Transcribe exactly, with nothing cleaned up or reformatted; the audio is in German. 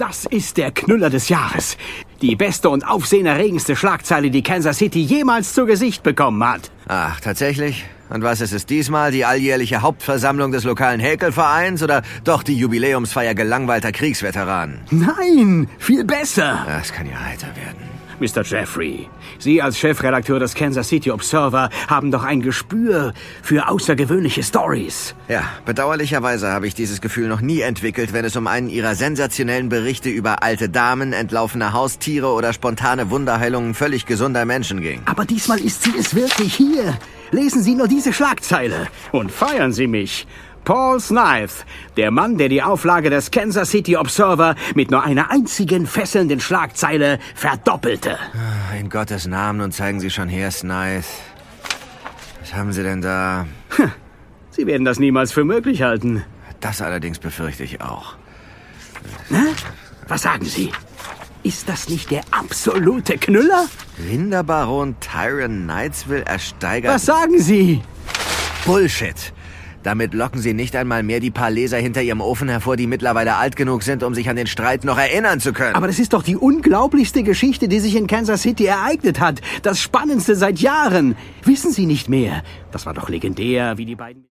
Das ist der Knüller des Jahres. Die beste und aufsehenerregendste Schlagzeile, die Kansas City jemals zu Gesicht bekommen hat. Ach, tatsächlich? Und was ist es diesmal? Die alljährliche Hauptversammlung des lokalen Häkelvereins oder doch die Jubiläumsfeier gelangweilter Kriegsveteranen? Nein, viel besser. Das kann ja heiter werden. Mister Jeffrey, Sie als Chefredakteur des Kansas City Observer haben doch ein Gespür für außergewöhnliche Stories. Ja, bedauerlicherweise habe ich dieses Gefühl noch nie entwickelt, wenn es um einen Ihrer sensationellen Berichte über alte Damen, entlaufene Haustiere oder spontane Wunderheilungen völlig gesunder Menschen ging. Aber diesmal ist sie es wirklich hier. Lesen Sie nur diese Schlagzeile und feiern Sie mich. Paul Snaith, der Mann, der die Auflage des Kansas City Observer mit nur einer einzigen fesselnden Schlagzeile verdoppelte. In Gottes Namen, und zeigen Sie schon her, Snaith. Was haben Sie denn da? Sie werden das niemals für möglich halten. Das allerdings befürchte ich auch. Na? Was sagen Sie? Ist das nicht der absolute Knüller? Rinderbaron Tyron Knightsville ersteigert... Was sagen Sie? Bullshit. Damit locken Sie nicht einmal mehr die paar Leser hinter Ihrem Ofen hervor, die mittlerweile alt genug sind, um sich an den Streit noch erinnern zu können. Aber das ist doch die unglaublichste Geschichte, die sich in Kansas City ereignet hat. Das Spannendste seit Jahren. Wissen Sie nicht mehr? Das war doch legendär, wie die beiden...